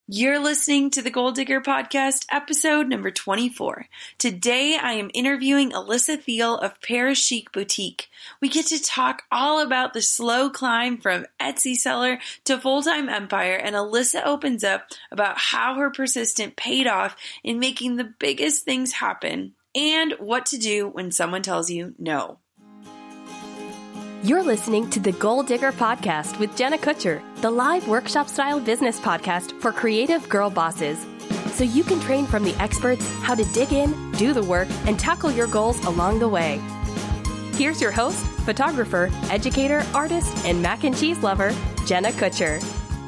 You're listening to the Goal Digger Podcast, episode number 24. Today, I am interviewing Alyssa Thiel of Paris Chic Boutique. We get to talk all about the slow climb from Etsy seller to full-time empire, and Alyssa opens up about how her persistence paid off in making the biggest things happen, and what to do when someone tells you no. You're listening to the Goal Digger Podcast with Jenna Kutcher, the live workshop-style business podcast for creative girl bosses. So you can train from the experts how to dig in, do the work, and tackle your goals along the way. Here's your host, photographer, educator, artist, and mac and cheese lover, Jenna Kutcher.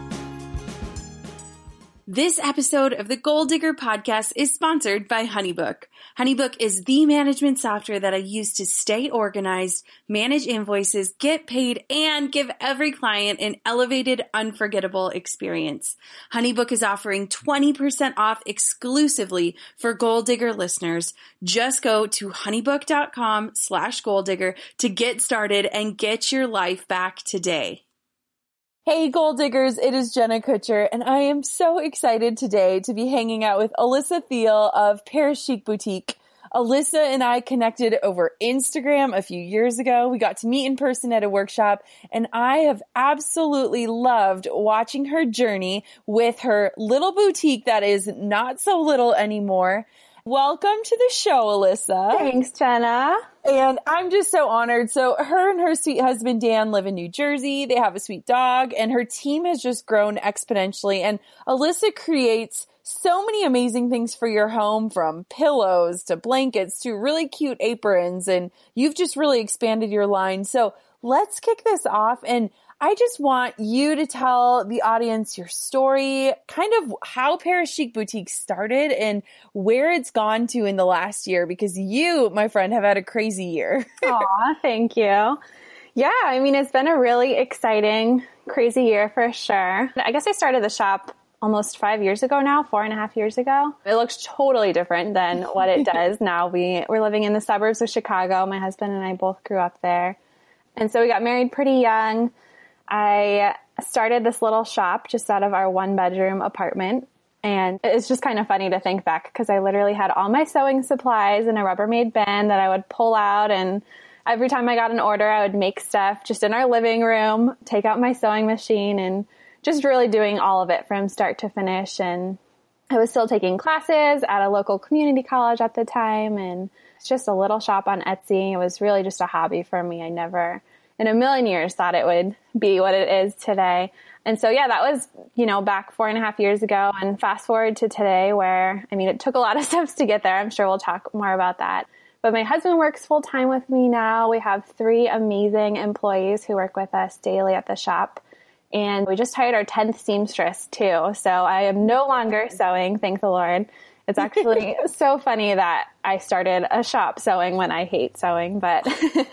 This episode of the Goal Digger Podcast is sponsored by HoneyBook. HoneyBook is the management software that I use to stay organized, manage invoices, get paid, and give every client an elevated, unforgettable experience. HoneyBook is offering 20% off exclusively for Goal Digger listeners. Just go to honeybook.com/goaldigger to get started and get your life back today. Hey Goal Diggers, it is Jenna Kutcher, and I am so excited today to be hanging out with Alyssa Thiel of Paris Chic Boutique. Alyssa and I connected over Instagram a few years ago. We got to meet in person at a workshop, and I have absolutely loved watching her journey with her little boutique that is not so little anymore. Welcome to the show, Alyssa. Thanks, Jenna. And I'm just so honored. So her and her sweet husband, Dan, live in New Jersey. They have a sweet dog, and her team has just grown exponentially. And Alyssa creates so many amazing things for your home, from pillows to blankets to really cute aprons. And you've just really expanded your line. So let's kick this off. And I just want you to tell the audience your story, kind of how Paris Chic Boutique started and where it's gone to in the last year, because you, my friend, have had a crazy year. Aw, thank you. Yeah, I mean, it's been a really exciting, crazy year for sure. I guess I started the shop almost 5 years ago now, 4.5 years ago. It looks totally different than what it does now. We're living in the suburbs of Chicago. My husband and I both grew up there. And so we got married pretty young. I started this little shop just out of our 1-bedroom apartment, and it's just kind of funny to think back because I literally had all my sewing supplies in a Rubbermaid bin that I would pull out, and every time I got an order, I would make stuff just in our living room, take out my sewing machine, and just really doing all of it from start to finish. And I was still taking classes at a local community college at the time, and it's just a little shop on Etsy. It was really just a hobby for me. I never in a million years thought it would be what it is today. And so, yeah, that was, back 4.5 years ago, and fast forward to today where, it took a lot of steps to get there. I'm sure we'll talk more about that. But my husband works full time with me now. We have 3 amazing employees who work with us daily at the shop. And we just hired our 10th seamstress too. So I am no longer sewing, thank the Lord. It's actually so funny that I started a shop sewing when I hate sewing, but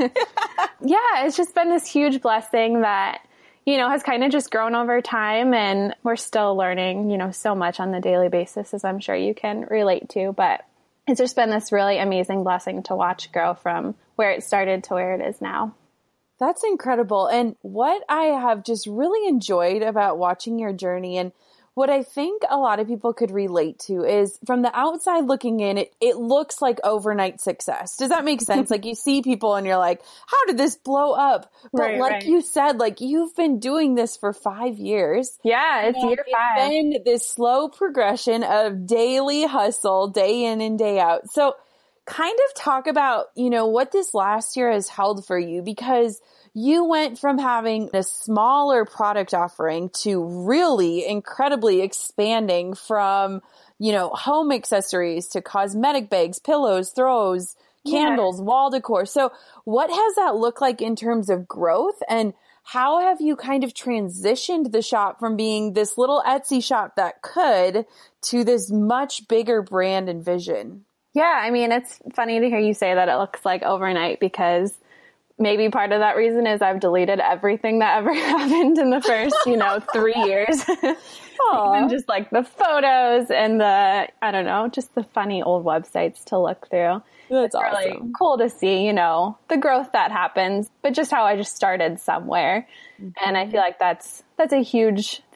yeah, it's just been this huge blessing that, has kind of just grown over time, and we're still learning, so much on the daily basis, as I'm sure you can relate to, but it's just been this really amazing blessing to watch grow from where it started to where it is now. That's incredible. And what I have just really enjoyed about watching your journey, and what I think a lot of people could relate to, is from the outside looking in, it looks like overnight success. Does that make sense? Like, you see people and you're like, how did this blow up? But you said, you've been doing this for 5 years. Yeah, it's year 5. It's been this slow progression of daily hustle, day in and day out. So kind of talk about, what this last year has held for you, because you went from having a smaller product offering to really incredibly expanding from, home accessories to cosmetic bags, pillows, throws, candles, wall decor. So what has that looked like in terms of growth, and how have you kind of transitioned the shop from being this little Etsy shop that could to this much bigger brand and vision? Yeah, it's funny to hear you say that it looks like overnight, because maybe part of that reason is I've deleted everything that ever happened in the first, 3 years. Even just the photos and just the funny old websites to look through. That's awesome. Really cool to see, the growth that happens, but just how I just started somewhere. Mm-hmm. And I feel like that's a huge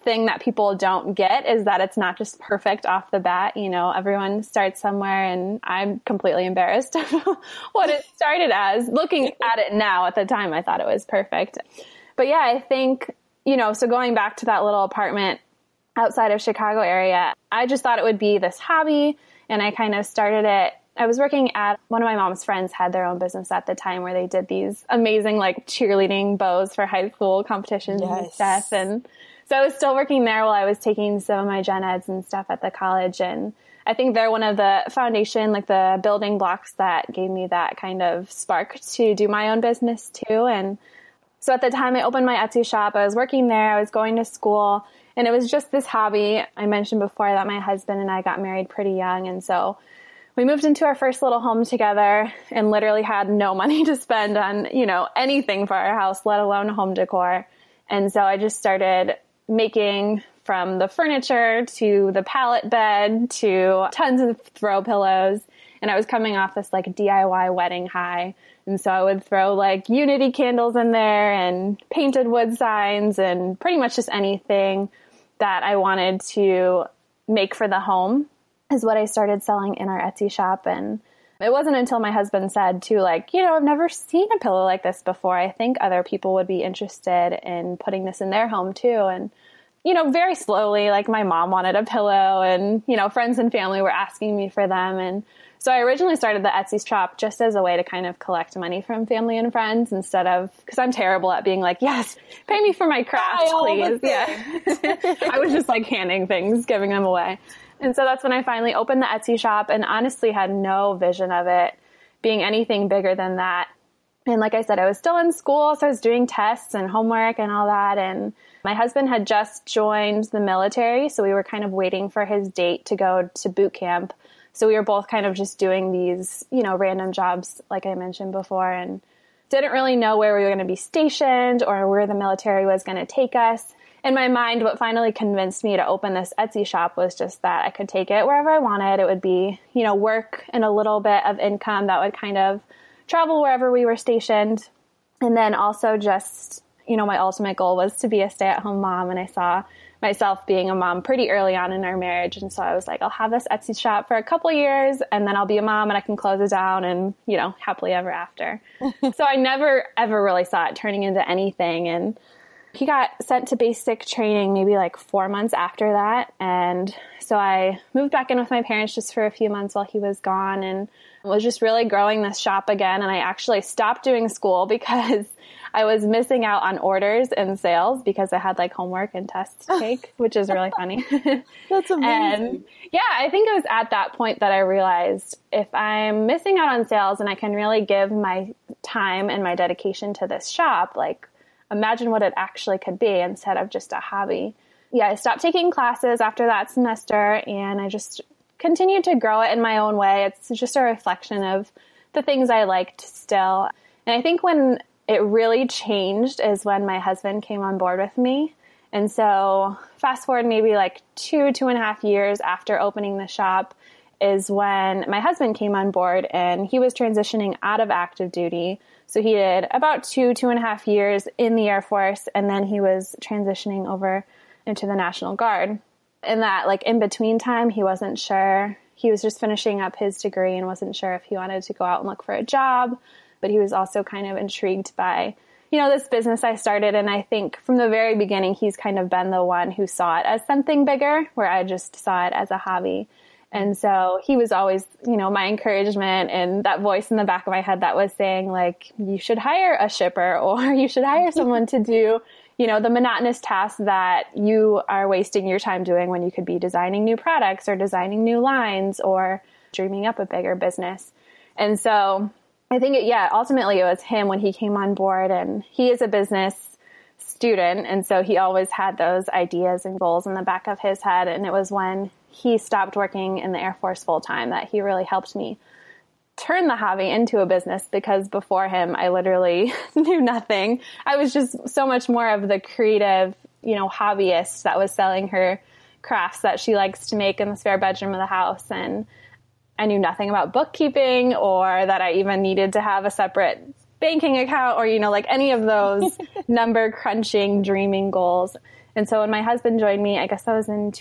thing that people don't get is that it's not just perfect off the bat. You know, everyone starts somewhere, and I'm completely embarrassed of what it started as. Looking at it now, at the time, I thought it was perfect. But yeah, I think, you know, so going back to that little apartment outside of Chicago area, I just thought it would be this hobby, and I kind of started it. I was working at one of my mom's friends had their own business at the time where they did these amazing like cheerleading bows for high school competitions and stuff. And so I was still working there while I was taking some of my gen eds and stuff at the college. And I think they're one of the foundation, like the building blocks that gave me that kind of spark to do my own business too. And so at the time I opened my Etsy shop, I was working there, I was going to school, and it was just this hobby. I mentioned before that my husband and I got married pretty young. And so we moved into our first little home together and literally had no money to spend on, you know, anything for our house, let alone home decor. And so I just started making from the furniture to the pallet bed to tons of throw pillows. And I was coming off this like DIY wedding high. And so I would throw like Unity candles in there and painted wood signs and pretty much just anything that I wanted to make for the home is what I started selling in our Etsy shop. And it wasn't until my husband said too, like, you know, I've never seen a pillow like this before. I think other people would be interested in putting this in their home too. And, you know, very slowly, like my mom wanted a pillow and, you know, friends and family were asking me for them. And so I originally started the Etsy shop just as a way to kind of collect money from family and friends instead of, because I'm terrible at being like, yes, pay me for my craft, please. Yeah. I was just like handing things, giving them away. And so that's when I finally opened the Etsy shop and honestly had no vision of it being anything bigger than that. And like I said, I was still in school, so I was doing tests and homework and all that. And my husband had just joined the military, so we were kind of waiting for his date to go to boot camp. So we were both kind of just doing these, you know, random jobs, like I mentioned before, and didn't really know where we were going to be stationed or where the military was going to take us. In my mind, what finally convinced me to open this Etsy shop was just that I could take it wherever I wanted. It would be, you know, work and a little bit of income that would kind of travel wherever we were stationed. And then also just, you know, my ultimate goal was to be a stay-at-home mom. And I saw myself being a mom pretty early on in our marriage. And so I was like, I'll have this Etsy shop for a couple years and then I'll be a mom and I can close it down and, you know, happily ever after. So I never, ever really saw it turning into anything. And he got sent to basic training maybe like 4 months after that. And so I moved back in with my parents just for a few months while he was gone and was just really growing this shop again. And I actually stopped doing school because I was missing out on orders and sales because I had like homework and tests to take, which is really funny. That's amazing. And yeah, I think it was at that point that I realized if I'm missing out on sales and I can really give my time and my dedication to this shop, like imagine what it actually could be instead of just a hobby. Yeah, I stopped taking classes after that semester and I just continued to grow it in my own way. It's just a reflection of the things I liked still. And I think when it really changed is when my husband came on board with me. And so fast forward maybe like 2.5 years after opening the shop is when my husband came on board and he was transitioning out of active duty. So he did about 2.5 years in the Air Force, and then he was transitioning over into the National Guard. In that, like, in between time, he wasn't sure. He was just finishing up his degree and wasn't sure if he wanted to go out and look for a job. But he was also kind of intrigued by, you know, this business I started. And I think from the very beginning, he's kind of been the one who saw it as something bigger, where I just saw it as a hobby. And so he was always, you know, my encouragement and that voice in the back of my head that was saying, like, you should hire a shipper or you should hire someone to do, you know, the monotonous tasks that you are wasting your time doing when you could be designing new products or designing new lines or dreaming up a bigger business. And so I think, ultimately it was him when he came on board, and he is a business student. And so he always had those ideas and goals in the back of his head. And it was when he stopped working in the Air Force full time that he really helped me turn the hobby into a business, because before him, I literally knew nothing. I was just so much more of the creative, you know, hobbyist that was selling her crafts that she likes to make in the spare bedroom of the house. And I knew nothing about bookkeeping or that I even needed to have a separate banking account or, you know, like any of those number crunching, dreaming goals. And so when my husband joined me, I guess that was in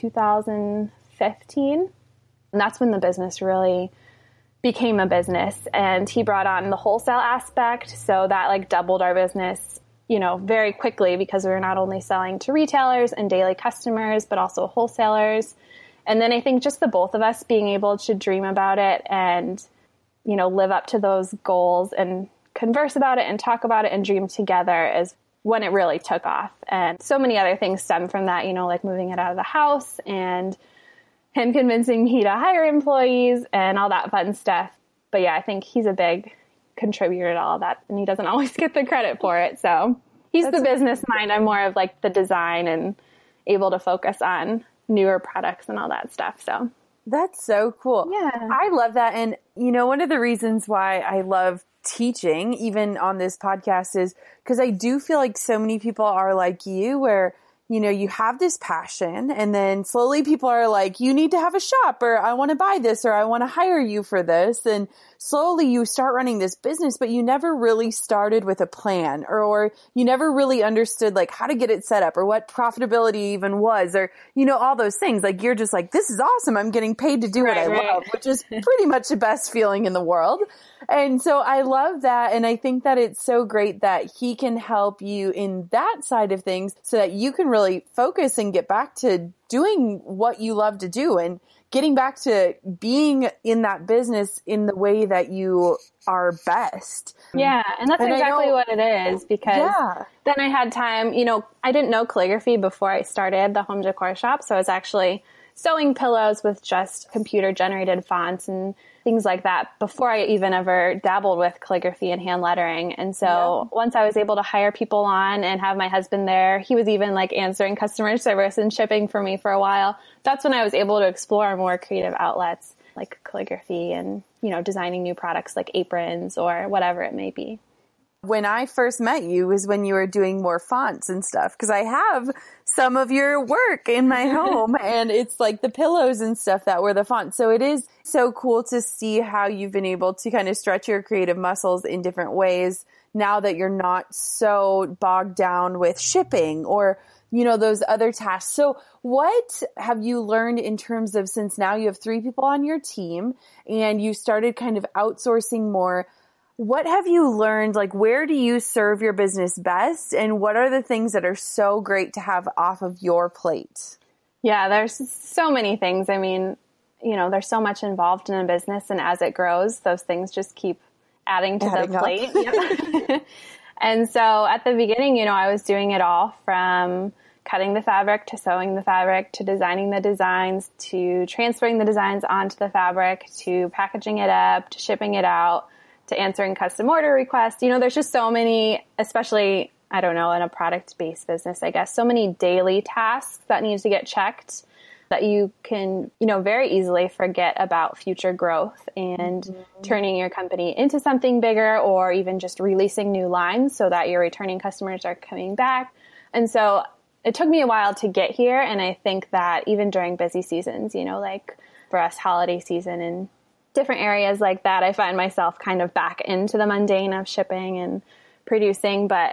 2015. And that's when the business really became a business. And he brought on the wholesale aspect. So that like doubled our business, you know, very quickly, because we were not only selling to retailers and daily customers, but also wholesalers. And then I think just the both of us being able to dream about it and, you know, live up to those goals and converse about it and talk about it and dream together is when it really took off. And so many other things stem from that, you know, like moving it out of the house and him convincing me to hire employees and all that fun stuff. But yeah, I think he's a big contributor to all of that, and he doesn't always get the credit for it. So he's the business mind. I'm more of like the design and able to focus on newer products and all that stuff. So that's so cool. Yeah. I love that. And, you know, one of the reasons why I love teaching, even on this podcast, is because I do feel like so many people are like you, where, you know, you have this passion and then slowly people are like, you need to have a shop, or I want to buy this, or I want to hire you for this. And slowly you start running this business, but you never really started with a plan, or you never really understood like how to get it set up, or what profitability even was, or, you know, all those things. Like you're just like, this is awesome. I'm getting paid to do what I love, which is pretty much the best feeling in the world. And so I love that. And I think that it's so great that he can help you in that side of things so that you can really focus and get back to doing what you love to do and getting back to being in that business in the way that you are best. Yeah. And that's exactly what it is, because then I had time, you know, I didn't know calligraphy before I started the home decor shop. So I was actually sewing pillows with just computer generated fonts and things like that before I even ever dabbled with calligraphy and hand lettering. And so once I was able to hire people on and have my husband there, he was even like answering customer service and shipping for me for a while. That's when I was able to explore more creative outlets like calligraphy and, you know, designing new products like aprons or whatever it may be. When I first met you was when you were doing more fonts and stuff, because I have some of your work in my home and it's like the pillows and stuff that were the fonts. So it is so cool to see how you've been able to kind of stretch your creative muscles in different ways now that you're not so bogged down with shipping or, you know, those other tasks. So what have you learned in terms of, since now you have 3 people on your team and you started kind of outsourcing more, what have you learned? Like, where do you serve your business best? And what are the things that are so great to have off of your plate? Yeah, there's so many things. I mean, you know, there's so much involved in a business, and as it grows, those things just keep adding to the plate. Yep. And so at the beginning, you know, I was doing it all from cutting the fabric to sewing the fabric to designing the designs to transferring the designs onto the fabric to packaging it up to shipping it out, to answering custom order requests. You know, there's just so many, especially, I don't know, in a product-based business, I guess, so many daily tasks that need to get checked that you can, you know, very easily forget about future growth and turning your company into something bigger, or even just releasing new lines so that your returning customers are coming back. And so it took me a while to get here. And I think that even during busy seasons, you know, like for us, holiday season and different areas like that, I find myself kind of back into the mundane of shipping and producing. But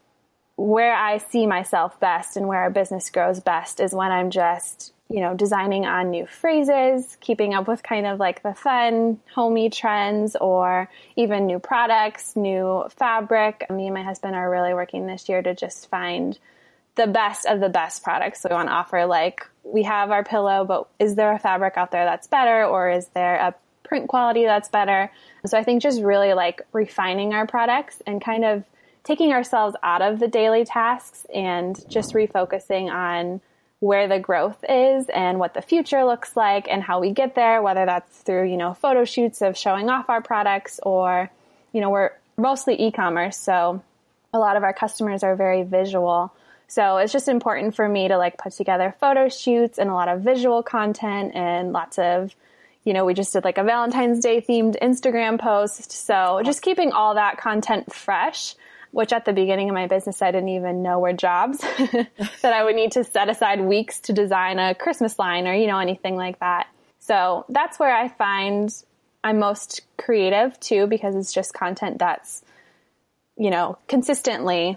where I see myself best and where our business grows best is when I'm just, you know, designing on new phrases, keeping up with kind of like the fun, homey trends, or even new products, new fabric. Me and my husband are really working this year to just find the best of the best products. So we want to offer, like, we have our pillow, but is there a fabric out there that's better, or is there a print quality that's better? So I think just really like refining our products and kind of taking ourselves out of the daily tasks and just refocusing on where the growth is and what the future looks like and how we get there, whether that's through, you know, photo shoots of showing off our products, or, you know, we're mostly e-commerce. So a lot of our customers are very visual. So it's just important for me to like put together photo shoots and a lot of visual content and lots of, you know, we just did like a Valentine's Day themed Instagram post. So just keeping all that content fresh, which at the beginning of my business, I didn't even know were jobs that I would need to set aside weeks to design a Christmas line or, you know, anything like that. So that's where I find I'm most creative too, because it's just content that's, you know, consistently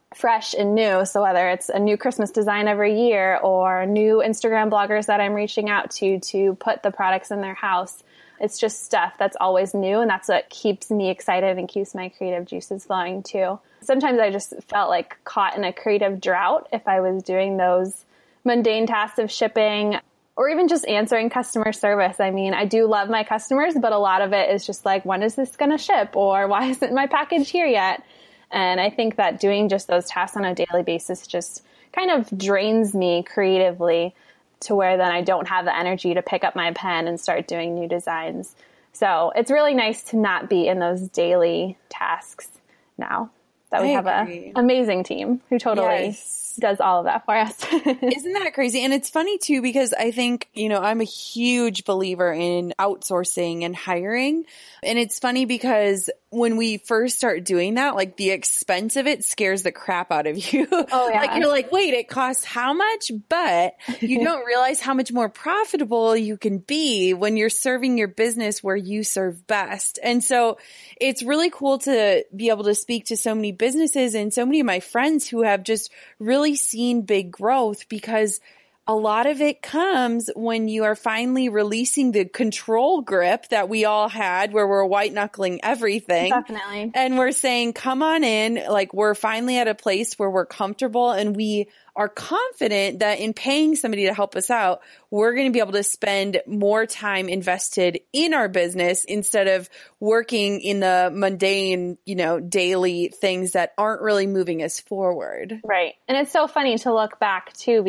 fresh and new. So whether it's a new Christmas design every year or new Instagram bloggers that I'm reaching out to put the products in their house, it's just stuff that's always new. And that's what keeps me excited and keeps my creative juices flowing too. Sometimes I just felt like caught in a creative drought if I was doing those mundane tasks of shipping or even just answering customer service. I mean, I do love my customers, but a lot of it is just like, when is this going to ship? Or why isn't my package here yet? And I think that doing just those tasks on a daily basis just kind of drains me creatively to where then I don't have the energy to pick up my pen and start doing new designs. So it's really nice to not be in those daily tasks now that we have an amazing team who totally does all of that for us. Isn't that crazy? And it's funny too, because I think, I'm a huge believer in outsourcing and hiring. And it's funny because when we first start doing that, like the expense of it scares the crap out of you. Oh, yeah. Like you're like, wait, it costs how much? But you don't realize how much more profitable you can be when you're serving your business where you serve best. And so it's really cool to be able to speak to so many businesses and so many of my friends who have just really seen big growth, because a lot of it comes when you are finally releasing the control grip that we all had, where we're white knuckling everything. Definitely. And we're saying, come on in. Like, we're finally at a place where we're comfortable and we are confident that in paying somebody to help us out, we're going to be able to spend more time invested in our business instead of working in the mundane, daily things that aren't really moving us forward. Right. And it's so funny to look back too,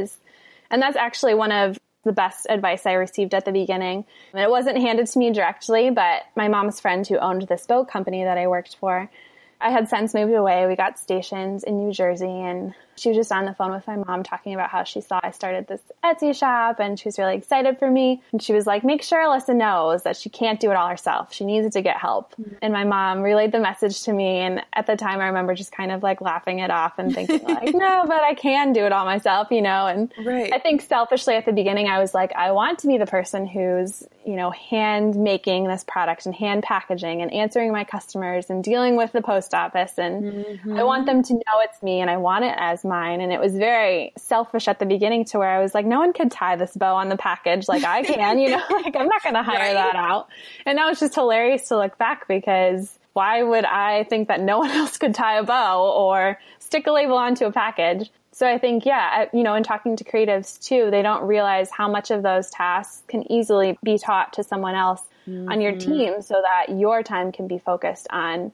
and that's actually one of the best advice I received at the beginning. And it wasn't handed to me directly, but my mom's friend who owned this boat company that I worked for, I had since moved away. We got stationed in New Jersey, and she was just on the phone with my mom talking about how she saw I started this Etsy shop and she was really excited for me. And she was like, make sure Alyssa knows that she can't do it all herself. She needs to get help. Mm-hmm. And my mom relayed the message to me. And at the time, I remember just kind of like laughing it off and thinking like, no, but I can do it all myself, And right. I think selfishly at the beginning, I was like, I want to be the person who's, hand making this product and hand packaging and answering my customers and dealing with the post office. And I want them to know it's me and I want it as mine. And it was very selfish at the beginning to where I was like, no one could tie this bow on the package like I can, like I'm not going to hire that out. And now it's just hilarious to look back, because why would I think that no one else could tie a bow or stick a label onto a package? So I think, in talking to creatives too, they don't realize how much of those tasks can easily be taught to someone else on your team so that your time can be focused on,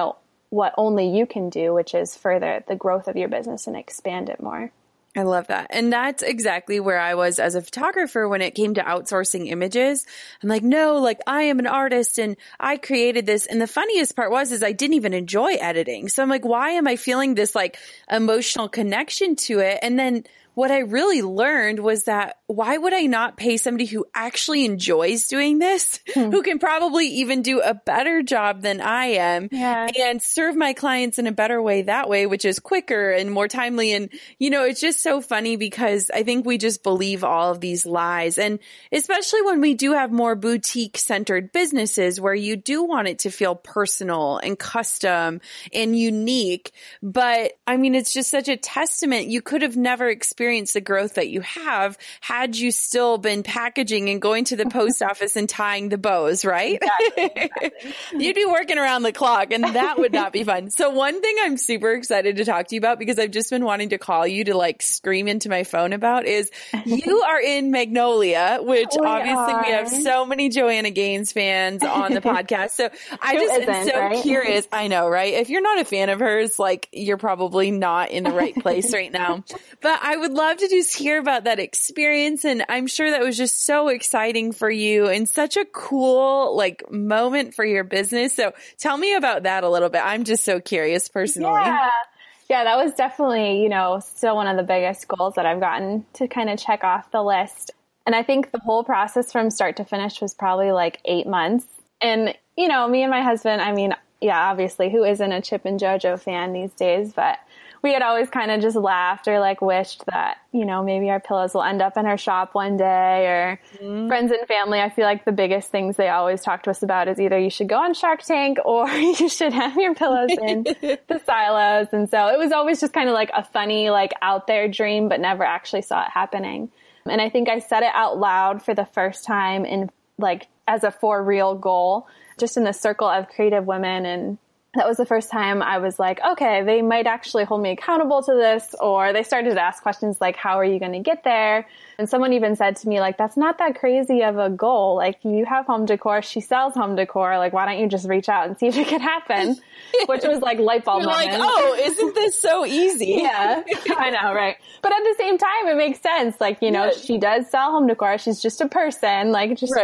what only you can do, which is further the growth of your business and expand it more. I love that. And that's exactly where I was as a photographer when it came to outsourcing images. I'm like, no, like I am an artist and I created this. And the funniest part is I didn't even enjoy editing. So I'm like, why am I feeling this like emotional connection to it? And then what I really learned was that why would I not pay somebody who actually enjoys doing this, who can probably even do a better job than I am and serve my clients in a better way that way, which is quicker and more timely. And, it's just so funny because I think we just believe all of these lies. And especially when we do have more boutique centered businesses where you do want it to feel personal and custom and unique. But I mean, it's just such a testament. You could have never experienced the growth that you have had you still been packaging and going to the post office and tying the bows, right? Exactly. You'd be working around the clock and that would not be fun. So one thing I'm super excited to talk to you about, because I've just been wanting to call you to like scream into my phone about, is you are in Magnolia, which obviously we have so many Joanna Gaines fans on the podcast. So I just am so curious. I know, right? If you're not a fan of hers, like you're probably not in the right place right now. But I would love to just hear about that experience. And I'm sure that was just so exciting for you and such a cool like moment for your business. So tell me about that a little bit. I'm just so curious personally. Yeah, that was definitely, still one of the biggest goals that I've gotten to kind of check off the list. And I think the whole process from start to finish was probably like 8 months. And, me and my husband, obviously who isn't a Chip and JoJo fan these days, but we had always kind of just laughed or like wished that, you know, maybe our pillows will end up in our shop one day, or friends and family. I feel like the biggest things they always talk to us about is either you should go on Shark Tank or you should have your pillows in the silos. And so it was always just kind of like a funny, like out there dream, but never actually saw it happening. And I think I said it out loud for the first time in like as a for real goal, just in the circle of creative women. And that was the first time I was like, okay, they might actually hold me accountable to this. Or they started to ask questions like, how are you going to get there? And someone even said to me, like, that's not that crazy of a goal. Like, you have home decor. She sells home decor. Like, why don't you just reach out and see if it could happen? Which was like light bulb You're moment. like, oh, isn't this so easy? Yeah, I know, right? But at the same time, it makes sense. Like, you know, she does sell home decor. She's just a person. Like, just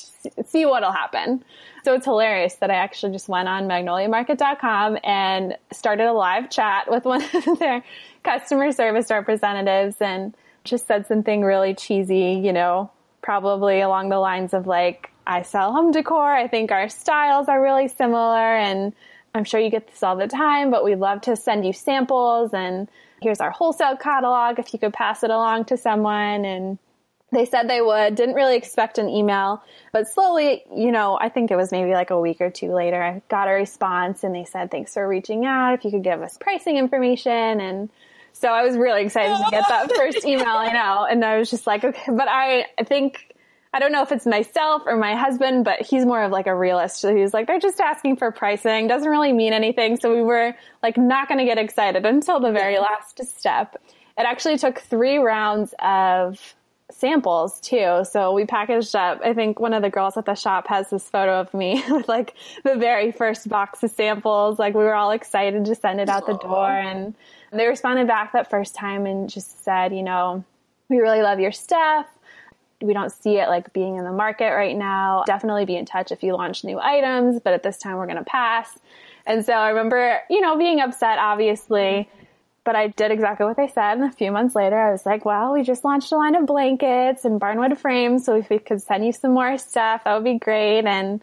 see what'll happen. So it's hilarious that I actually just went on magnoliamarket.com and started a live chat with one of their customer service representatives and just said something really cheesy, you know, probably along the lines of like, I sell home decor. I think our styles are really similar, and I'm sure you get this all the time, but we'd love to send you samples, and here's our wholesale catalog if you could pass it along to someone. And they said they would. Didn't really expect an email, but slowly, you know, I think it was maybe like a week or two later, I got a response and they said, thanks for reaching out. If you could give us pricing information. And so I was really excited to get that first email, you know, and I was just like, okay, but I think, I don't know if it's myself or my husband, but he's more of like a realist. So he's like, they're just asking for pricing. Doesn't really mean anything. So we were like not going to get excited until the very last step. It actually took 3 rounds of samples too. So we packaged up, I think one of the girls at the shop has this photo of me with like the very first box of samples. Like we were all excited to send it out the door, and they responded back that first time and just said, you know, we really love your stuff. We don't see it like being in the market right now. Definitely be in touch if you launch new items, but at this time we're going to pass. And so I remember, you know, being upset, obviously, but I did exactly what they said. And a few months later, I was like, well, we just launched a line of blankets and barnwood frames. So if we could send you some more stuff, that would be great. And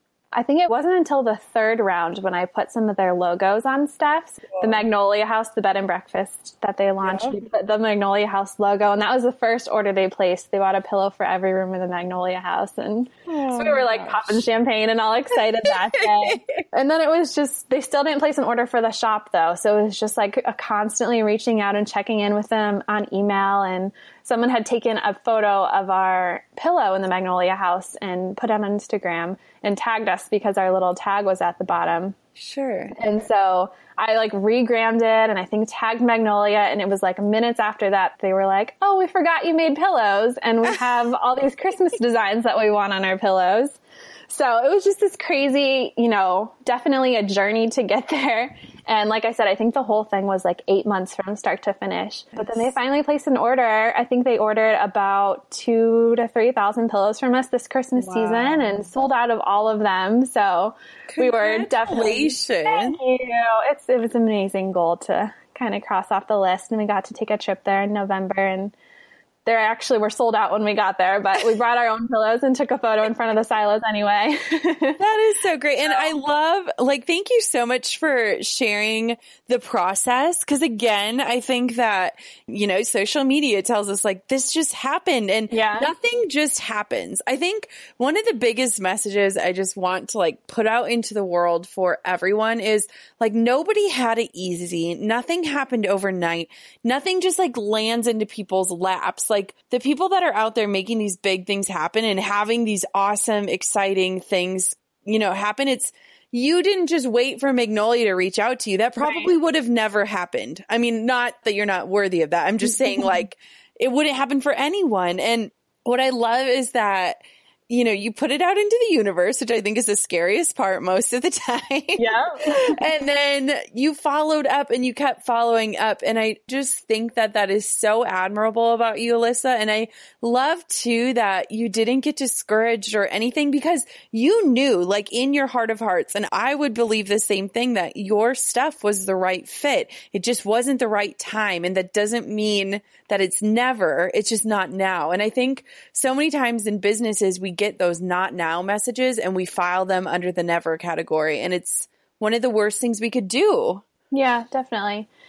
I think it wasn't until the 3rd round when I put some of their logos on stuff. The Magnolia House, the bed and breakfast that they launched, we put the Magnolia House logo. And that was the first order they placed. They bought a pillow for every room in the Magnolia House. And so we were like popping champagne and all excited that day. And then it was just, they still didn't place an order for the shop though. So it was just like constantly reaching out and checking in with them on email. And someone had taken a photo of our pillow in the Magnolia House and put it on Instagram and tagged us because our little tag was at the bottom. Sure. And so I like regrammed it and I think tagged Magnolia, and it was like minutes after that they were like, oh, we forgot you made pillows and we have all these Christmas designs that we want on our pillows. So it was just this crazy, you know, definitely a journey to get there. And like I said, I think the whole thing was like 8 months from start to finish. But then they finally placed an order. I think they ordered about 2,000 to 3,000 pillows from us this Christmas season and sold out of all of them. So we were definitely, thank you. It was an amazing goal to kind of cross off the list. And we got to take a trip there in November, and they actually were sold out when we got there, but we brought our own pillows and took a photo in front of the silos anyway. That is so great. And I love, like, thank you so much for sharing the process. Cause again, I think that, you know, social media tells us like this just happened, and nothing just happens. I think one of the biggest messages I just want to like put out into the world for everyone is like, nobody had it easy. Nothing happened overnight. Nothing just like lands into people's laps. Like the people that are out there making these big things happen and having these awesome, exciting things, you know, happen. You didn't just wait for Magnolia to reach out to you. That probably would have never happened. I mean, not that you're not worthy of that. I'm just saying like it wouldn't happen for anyone. And what I love is that, you know, you put it out into the universe, which I think is the scariest part most of the time. Yeah. And then you followed up and you kept following up. And I just think that that is so admirable about you, Alyssa. And I love too that you didn't get discouraged or anything, because you knew like in your heart of hearts, and I would believe the same thing, that your stuff was the right fit. It just wasn't the right time. And that doesn't mean that it's never, it's just not now. And I think so many times in businesses, we get those not now messages and we file them under the never category. And it's one of the worst things we could do. Yeah, definitely.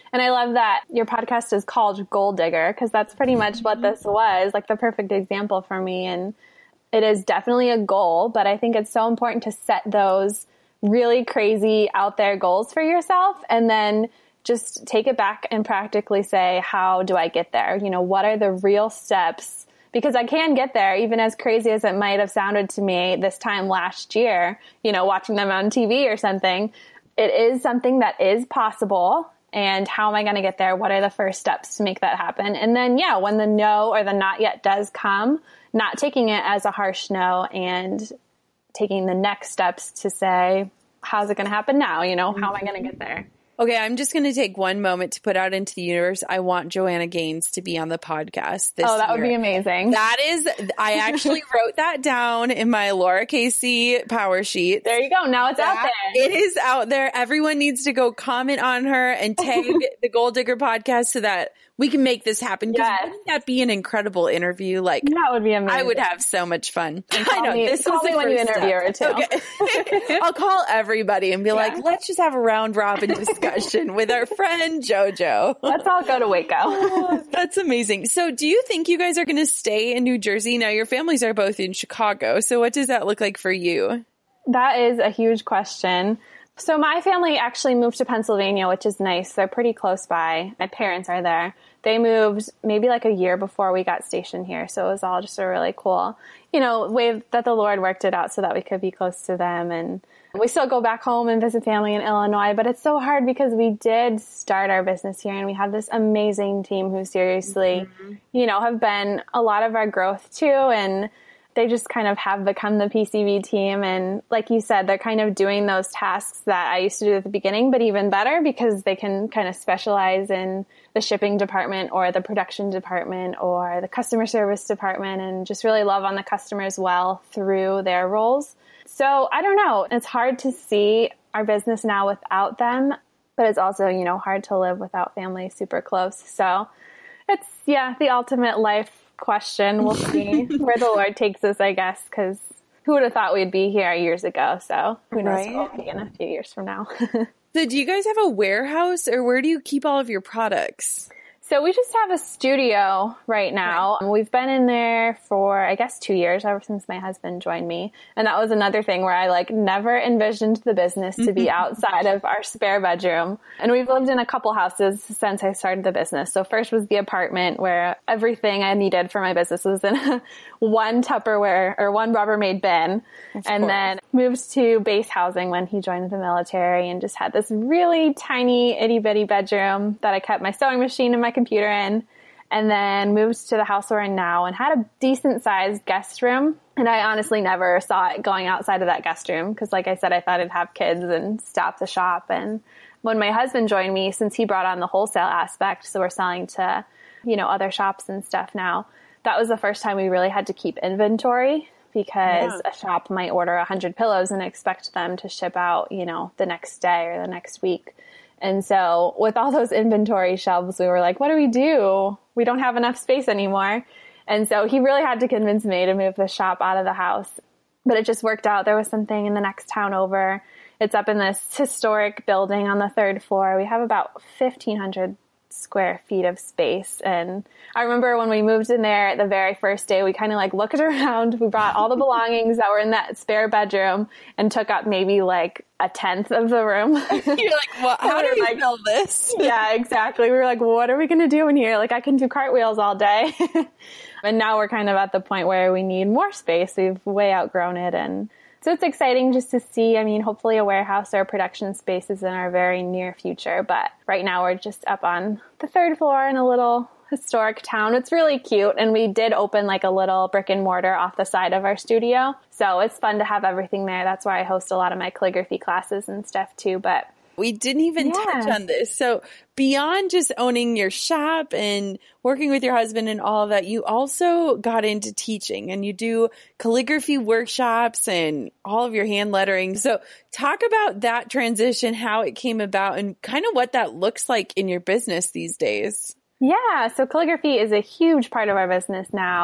And I love that your podcast is called Goal Digger, because that's pretty much what this was, like the perfect example for me. And it is definitely a goal, but I think it's so important to set those really crazy out there goals for yourself and then just take it back and practically say, how do I get there? You know, what are the real steps? Because I can get there, even as crazy as it might have sounded to me this time last year, you know, watching them on TV or something. It is something that is possible. And how am I going to get there? What are the first steps to make that happen? And then, yeah, when the no or the not yet does come, not taking it as a harsh no and taking the next steps to say, how's it going to happen now? You know, how am I going to get there? Okay, I'm just going to take one moment to put out into the universe. I want Joanna Gaines to be on the podcast this year. Oh, that would be amazing. That is, I actually wrote that down in my Laura Casey power sheet. There you go. Now it's out there. It is out there. Everyone needs to go comment on her and tag the Goal Digger podcast so that we can make this happen. Yes. Wouldn't that be an incredible interview? Like, that would be amazing. I would have so much fun. I know. This was the when you interview her too. Okay. I'll call everybody and be like, let's just have a round robin discussion with our friend JoJo. Let's all go to Waco. That's amazing. So do you think you guys are going to stay in New Jersey? Now your families are both in Chicago. So what does that look like for you? That is a huge question. So my family actually moved to Pennsylvania, which is nice. They're pretty close by. My parents are there. They moved maybe like a year before we got stationed here. So it was all just a really cool, you know, way that the Lord worked it out so that we could be close to them. And we still go back home and visit family in Illinois, but it's so hard because we did start our business here and we have this amazing team who seriously, you know, have been a lot of our growth too. And they just kind of have become the PCV team. And like you said, they're kind of doing those tasks that I used to do at the beginning, but even better because they can kind of specialize in the shipping department or the production department or the customer service department and just really love on the customers well through their roles. So I don't know. It's hard to see our business now without them, but it's also, you know, hard to live without family super close. So it's, yeah, the ultimate life question. We'll see where the Lord takes us, I guess, because who would have thought we'd be here years ago? So who knows where we'll be in a few years from now. So do you guys have a warehouse or where do you keep all of your products? So we just have a studio right now. Right. We've been in there for, I guess, 2 years, ever since my husband joined me. And that was another thing where I like never envisioned the business to be outside of our spare bedroom. And we've lived in a couple houses since I started the business. So first was the apartment where everything I needed for my business was in one Tupperware or one Rubbermaid bin. And then moved to base housing when he joined the military and just had this really tiny itty bitty bedroom that I kept my sewing machine and my computer in, and then moved to the house we're in now and had a decent sized guest room. And I honestly never saw it going outside of that guest room because, like I said, I thought I'd have kids and stop the shop. And when my husband joined me, since he brought on the wholesale aspect, so we're selling to, you know, other shops and stuff now, that was the first time we really had to keep inventory because a shop might order 100 pillows and expect them to ship out, you know, the next day or the next week. And so with all those inventory shelves, we were like, what do we do? We don't have enough space anymore. And so he really had to convince me to move the shop out of the house. But it just worked out. There was something in the next town over. It's up in this historic building on the 3rd floor. We have about 1,500 square feet of space. And I remember when we moved in there the very first day, we kind of like looked around. We brought all the belongings that were in that spare bedroom and took up maybe like a 10th of the room. You're like, well, how do we fill this? Yeah, exactly. We were like, what are we going to do in here? Like, I can do cartwheels all day. And now we're kind of at the point where we need more space. We've way outgrown it. And so it's exciting just to see, I mean, hopefully a warehouse or production spaces in our very near future. But right now we're just up on the 3rd floor in a little historic town. It's really cute. And we did open like a little brick and mortar off the side of our studio. So it's fun to have everything there. That's where I host a lot of my calligraphy classes and stuff too. But we didn't even touch on this. So beyond just owning your shop and working with your husband and all of that, you also got into teaching and you do calligraphy workshops and all of your hand lettering. So talk about that transition, how it came about and kind of what that looks like in your business these days. Yeah. So calligraphy is a huge part of our business now.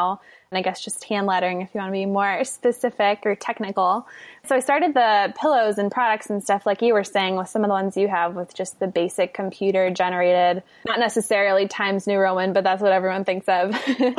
and I guess just hand lettering if you want to be more specific or technical. So I started the pillows and products and stuff like you were saying with some of the ones you have with just the basic computer generated, not necessarily Times New Roman, but that's what everyone thinks of.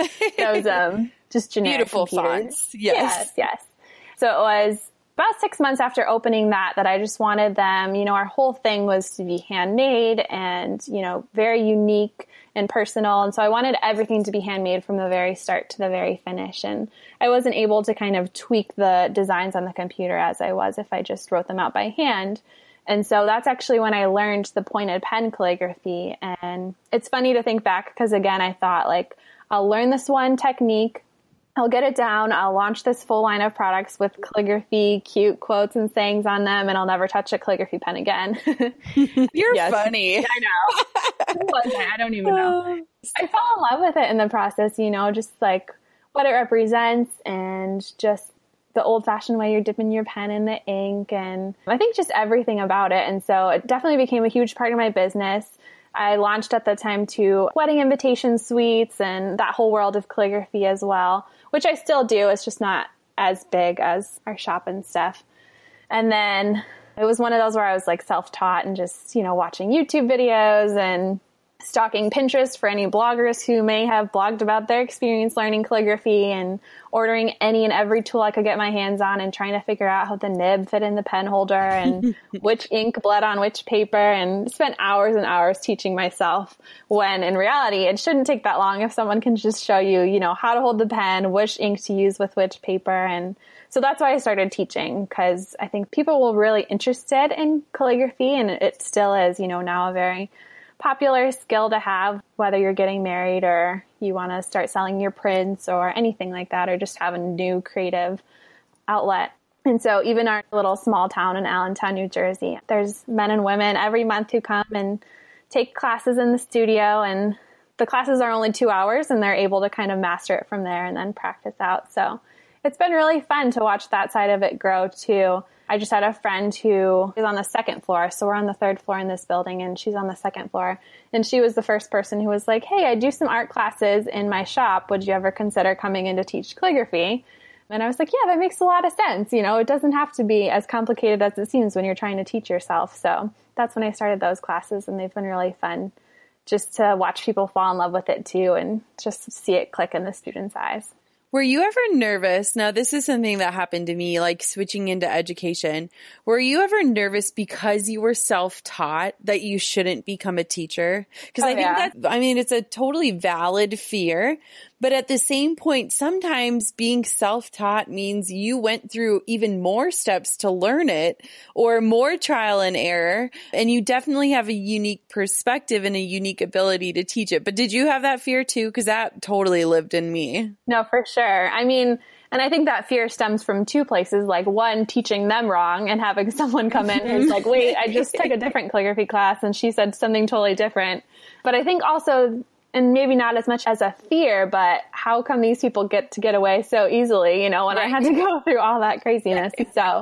Those just generic beautiful computers. fonts. Yes. Yes. So it was about 6 months after opening that I just wanted them, our whole thing was to be handmade and, very unique and personal. And so I wanted everything to be handmade from the very start to the very finish. And I wasn't able to kind of tweak the designs on the computer as I was if I just wrote them out by hand. And so that's actually when I learned the pointed pen calligraphy. And it's funny to think back because, again, I thought I'll learn this one technique. I'll get it down. I'll launch this full line of products with calligraphy, cute quotes and sayings on them, and I'll never touch a calligraphy pen again. You're funny. I know. Who was I? I don't even know. I fell in love with it in the process, just what it represents and just the old-fashioned way you're dipping your pen in the ink. And I think just everything about it. And so it definitely became a huge part of my business. I launched at the time to wedding invitation suites and that whole world of calligraphy as well, which I still do. It's just not as big as our shop and stuff. And then it was one of those where I was self-taught and just, watching YouTube videos and stalking Pinterest for any bloggers who may have blogged about their experience learning calligraphy and ordering any and every tool I could get my hands on and trying to figure out how the nib fit in the pen holder and which ink bled on which paper, and spent hours and hours teaching myself when in reality it shouldn't take that long if someone can just show you, how to hold the pen, which ink to use with which paper. And so that's why I started teaching, because I think people were really interested in calligraphy, and it still is, now a very popular skill to have, whether you're getting married or you want to start selling your prints or anything like that, or just have a new creative outlet. And so even our little small town in Allentown, New Jersey, there's men and women every month who come and take classes in the studio, and the classes are only 2 hours and they're able to kind of master it from there and then practice out. So it's been really fun to watch that side of it grow too. I just had a friend who is on the second floor. So we're on the third floor in this building and she's on the second floor. And she was the first person who was like, hey, I do some art classes in my shop. Would you ever consider coming in to teach calligraphy? And I was like, yeah, that makes a lot of sense. It doesn't have to be as complicated as it seems when you're trying to teach yourself. So that's when I started those classes, and they've been really fun just to watch people fall in love with it too and just see it click in the students' eyes. Were you ever nervous? Now, this is something that happened to me, switching into education. Were you ever nervous because you were self-taught that you shouldn't become a teacher? Because I think it's a totally valid fear. But at the same point, sometimes being self-taught means you went through even more steps to learn it, or more trial and error. And you definitely have a unique perspective and a unique ability to teach it. But did you have that fear too? Because that totally lived in me. No, for sure. And I think that fear stems from two places. One, teaching them wrong and having someone come in who's like, wait, I just took a different calligraphy class and she said something totally different. But I think also, and maybe not as much as a fear, but how come these people get away so easily, when right. I had to go through all that craziness. So,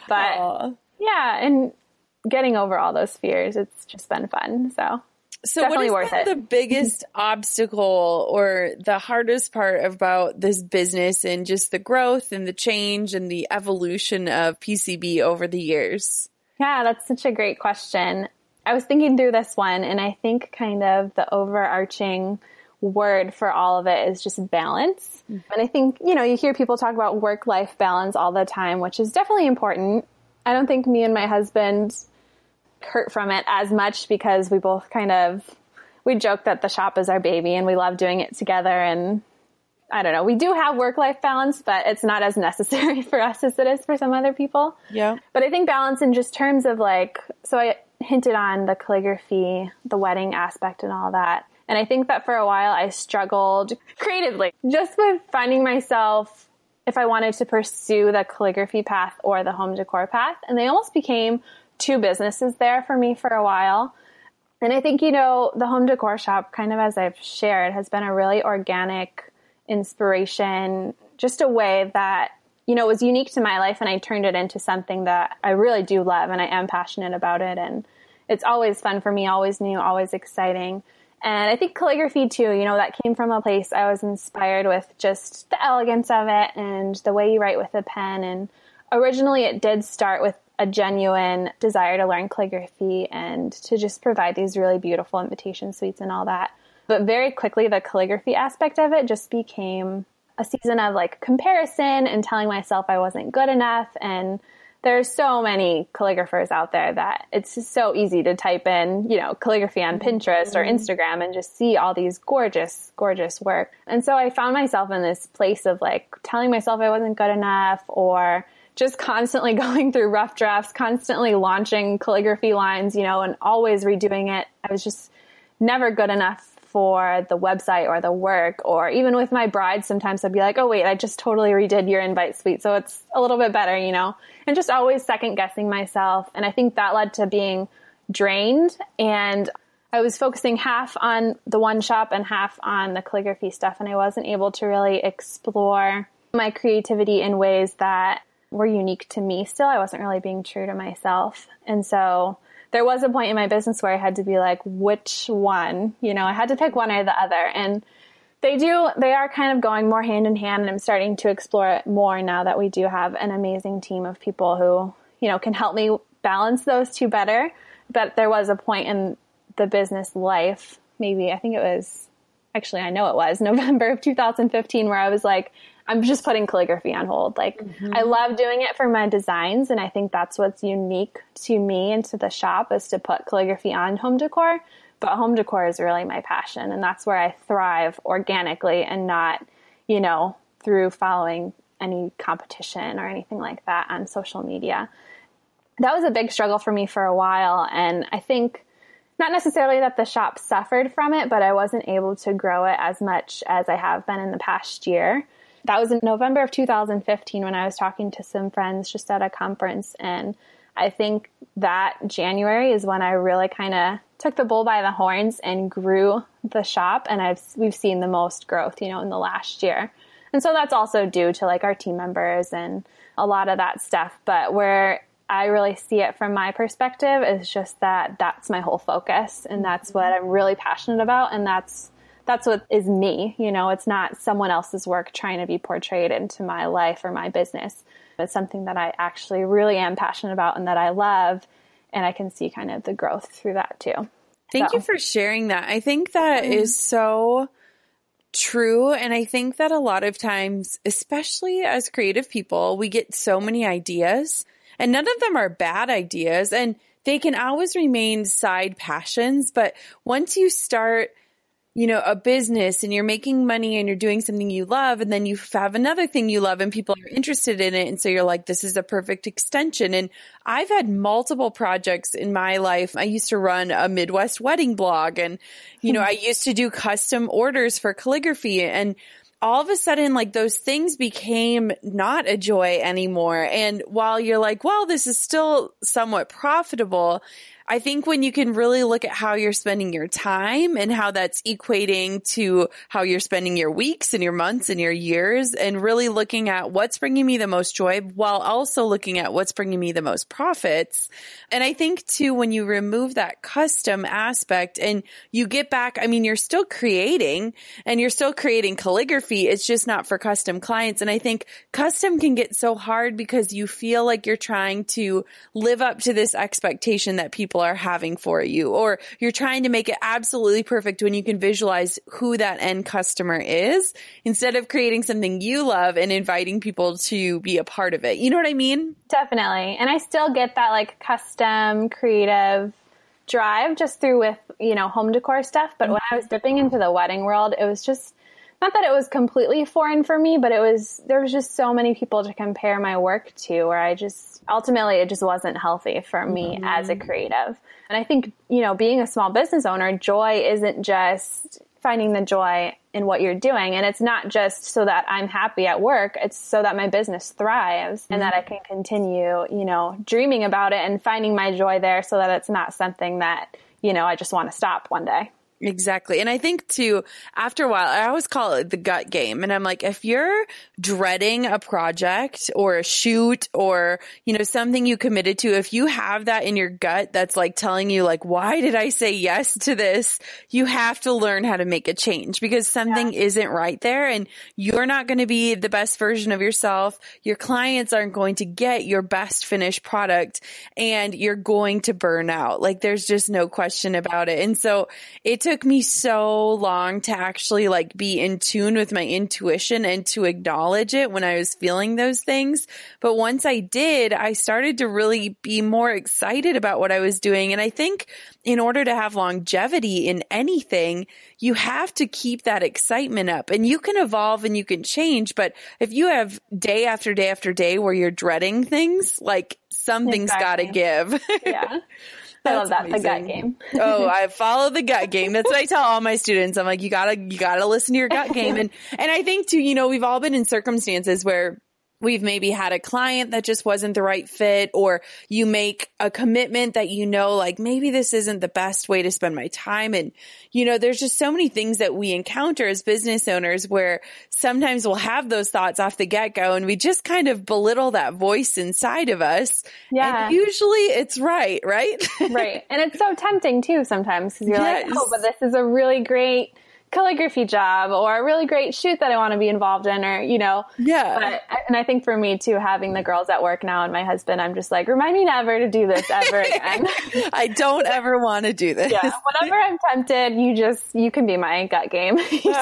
but yeah, and getting over all those fears, it's just been fun. So definitely what worth is it. The biggest obstacle or the hardest part about this business and just the growth and the change and the evolution of PCB over the years? Yeah, that's such a great question. I was thinking through this one, and I think kind of the overarching word for all of it is just balance. And I think, you hear people talk about work-life balance all the time, which is definitely important. I don't think me and my husband hurt from it as much because we both we joke that the shop is our baby and we love doing it together. And I don't know, we do have work-life balance, but it's not as necessary for us as it is for some other people. Yeah. But I think balance in just terms of so I hinted on the calligraphy, the wedding aspect and all that. And I think that for a while I struggled creatively just with finding myself if I wanted to pursue the calligraphy path or the home decor path. And they almost became two businesses there for me for a while. And I think, the home decor shop, kind of as I've shared, has been a really organic inspiration, just a way that, was unique to my life, and I turned it into something that I really do love, and I am passionate about it. And it's always fun for me, always new, always exciting. And I think calligraphy too, that came from a place I was inspired with just the elegance of it and the way you write with a pen. And originally it did start with a genuine desire to learn calligraphy and to just provide these really beautiful invitation suites and all that. But very quickly, the calligraphy aspect of it just became a season of comparison and telling myself I wasn't good enough. And there's so many calligraphers out there that it's just so easy to type in, calligraphy on Pinterest or Instagram and just see all these gorgeous, gorgeous work. And so I found myself in this place of telling myself I wasn't good enough, or just constantly going through rough drafts, constantly launching calligraphy lines, and always redoing it. I was just never good enough for the website or the work. Or even with my brides, sometimes I'd be like, oh wait, I just totally redid your invite suite, so it's a little bit better, and just always second guessing myself. And I think that led to being drained, and I was focusing half on the one shop and half on the calligraphy stuff. And I wasn't able to really explore my creativity in ways that were unique to me still. I wasn't really being true to myself. And so there was a point in my business where I had to be like, which one? I had to pick one or the other. And they are kind of going more hand in hand, and I'm starting to explore it more now that we do have an amazing team of people who, can help me balance those two better. But there was a point in the business life, maybe, I know it was November of 2015, where I was like, I'm just putting calligraphy on hold. I love doing it for my designs. And I think that's what's unique to me and to the shop, is to put calligraphy on home decor. But home decor is really my passion. And that's where I thrive organically, and not, through following any competition or anything like that on social media. That was a big struggle for me for a while. And I think not necessarily that the shop suffered from it, but I wasn't able to grow it as much as I have been in the past year. That was in November of 2015 when I was talking to some friends just at a conference. And I think that January is when I really kind of took the bull by the horns and grew the shop. And we've seen the most growth, in the last year. And so that's also due to our team members and a lot of that stuff. But where I really see it from my perspective is just that's my whole focus. And that's what I'm really passionate about. And that's what is me. It's not someone else's work trying to be portrayed into my life or my business. It's something that I actually really am passionate about and that I love. And I can see kind of the growth through that too. Thank you for sharing that. I think that is so true. And I think that a lot of times, especially as creative people, we get so many ideas, and none of them are bad ideas, and they can always remain side passions. But once you start a business and you're making money and you're doing something you love, and then you have another thing you love and people are interested in it. And so you're like, this is a perfect extension. And I've had multiple projects in my life. I used to run a Midwest wedding blog, and, I used to do custom orders for calligraphy, and all of a sudden, those things became not a joy anymore. And while you're like, well, this is still somewhat profitable, I think when you can really look at how you're spending your time and how that's equating to how you're spending your weeks and your months and your years, and really looking at what's bringing me the most joy while also looking at what's bringing me the most profits. And I think too, when you remove that custom aspect and you get back, you're still creating and you're still creating calligraphy. It's just not for custom clients. And I think custom can get so hard because you feel like you're trying to live up to this expectation that people are having for you, or you're trying to make it absolutely perfect when you can visualize who that end customer is, instead of creating something you love and inviting people to be a part of it. You know what I mean? Definitely. And I still get that custom creative drive just through with, home decor stuff. But when I was dipping into the wedding world, it was just not that it was completely foreign for me, but there was just so many people to compare my work to, where ultimately it just wasn't healthy for me as a creative. And I think, being a small business owner, joy isn't just finding the joy in what you're doing. And it's not just so that I'm happy at work. It's so that my business thrives and that I can continue, dreaming about it and finding my joy there, so that it's not something that, I just want to stop one day. Exactly. And I think too, after a while, I always call it the gut game. And I'm like, if you're dreading a project or a shoot or, something you committed to, if you have that in your gut, that's like telling you like, why did I say yes to this? You have to learn how to make a change because something isn't right there and you're not going to be the best version of yourself. Your clients aren't going to get your best finished product and you're going to burn out. Like there's just no question about it. And so it took me so long to actually like be in tune with my intuition and to acknowledge it when I was feeling those things. But once I did, I started to really be more excited about what I was doing. And I think in order to have longevity in anything, you have to keep that excitement up and you can evolve and you can change. But if you have day after day after day where you're dreading things, like something's got to give. Yeah. I love that. Amazing. The gut game. Oh, I follow the gut game. That's what I tell all my students. I'm like, you gotta listen to your gut game. And I think too, we've all been in circumstances where we've maybe had a client that just wasn't the right fit, or you make a commitment that like maybe this isn't the best way to spend my time. And, there's just so many things that we encounter as business owners where sometimes we'll have those thoughts off the get-go and we just kind of belittle that voice inside of us. Yeah. And usually it's right? Right. And it's so tempting too sometimes because you're like, oh, but this is a really great calligraphy job or a really great shoot that I want to be involved in or, Yeah. And I think for me too, having the girls at work now and my husband, I'm just like, remind me never to do this ever again. I don't ever want to do this. Yeah. Whenever I'm tempted, you can be my gut game.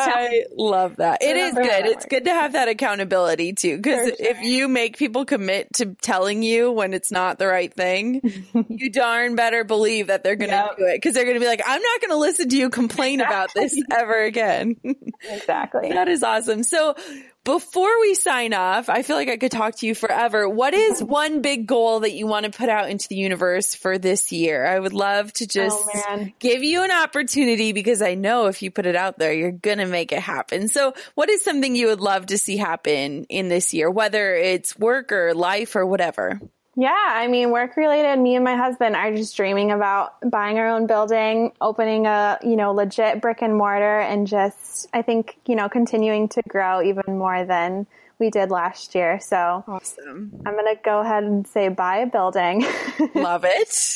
I love that. It is good. It's good to have that accountability too. Because if you make people commit to telling you when it's not the right thing, you darn better believe that they're going to do it. Because they're going to be like, I'm not going to listen to you complain about this ever again. Exactly. That is awesome. So before we sign off, I feel like I could talk to you forever. What is one big goal that you want to put out into the universe for this year? I would love to just give you an opportunity because I know if you put it out there, you're going to make it happen. So what is something you would love to see happen in this year, whether it's work or life or whatever? Yeah, I mean, work related, me and my husband are just dreaming about buying our own building, opening a, legit brick and mortar and just, I think, continuing to grow even more than we did last year. So awesome. I'm going to go ahead and say buy a building. Love it.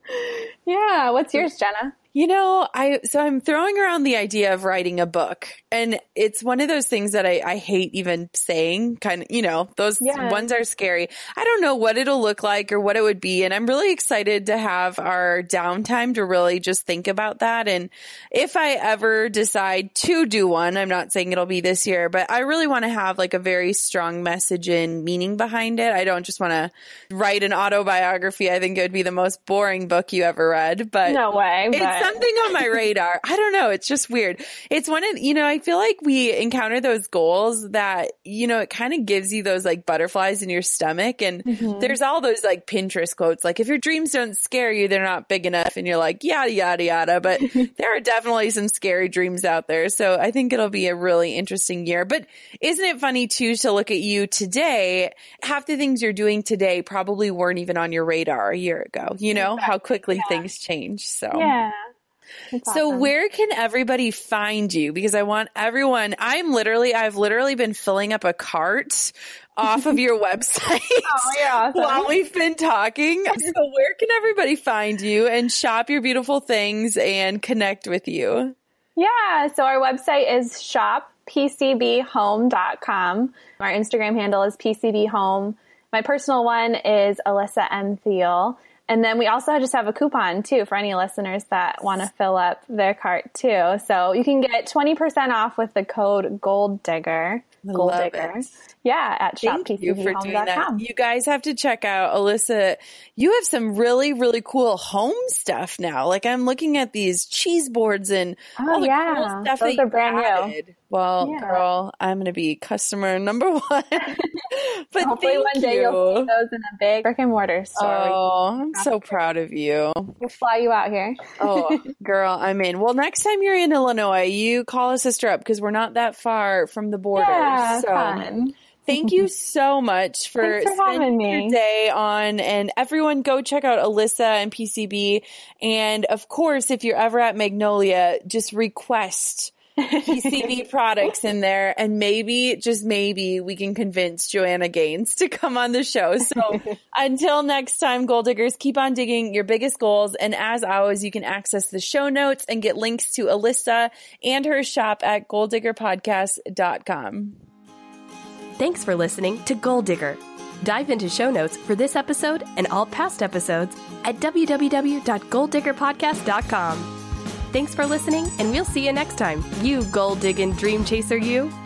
Yeah. What's yours, Jenna? I'm throwing around the idea of writing a book, and it's one of those things that I hate even saying, kind of, those ones are scary. I don't know what it'll look like or what it would be. And I'm really excited to have our downtime to really just think about that. And if I ever decide to do one, I'm not saying it'll be this year, but I really want to have like a very strong message and meaning behind it. I don't just want to write an autobiography. I think it would be the most boring book you ever read, but no way. It's something on my radar. I don't know. It's just weird. It's one of, I feel like we encounter those goals that, it kind of gives you those like butterflies in your stomach. And there's all those like Pinterest quotes, like if your dreams don't scare you, they're not big enough. And you're like, yada, yada, yada. But there are definitely some scary dreams out there. So I think it'll be a really interesting year. But isn't it funny too, to look at you today? Half the things you're doing today probably weren't even on your radar a year ago, exactly. How quickly things change. So yeah. So where can everybody find you? Because I want everyone, I've literally been filling up a cart off of your website while we've been talking. So where can everybody find you and shop your beautiful things and connect with you? Yeah. So our website is shoppcbhome.com. Our Instagram handle is PCBHome. My personal one is Alyssa M. Thiel. And then we also just have a coupon too for any listeners that want to fill up their cart too. So you can get 20% off with the code GOLDDIGGER. Gold Digger. Yeah, at shoppcbhome.com. You guys have to check out Alyssa. You have some really, really cool home stuff now. Like I'm looking at these cheese boards and all the cool stuff those that are brand added. new. Well, girl, I'm going to be customer number one. But hopefully one day you'll see those in a big brick and mortar store. Oh, I'm so proud of you. We'll fly you out here. Oh, girl, I'm in. Well, next time you're in Illinois, you call a sister up because we're not that far from the border. Yeah, fun. thank you so much for spending your day on, and everyone go check out Alyssa and PCB. And of course, if you're ever at Magnolia, just request PCB products in there, and maybe, just maybe, we can convince Joanna Gaines to come on the show. So until next time, goal diggers, keep on digging your biggest goals. And as always, you can access the show notes and get links to Alyssa and her shop at goaldiggerpodcast.com. Thanks for listening to Goal Digger. Dive into show notes for this episode and all past episodes at www.goaldiggerpodcast.com. Thanks for listening, and we'll see you next time. You goal-digging dream chaser, you.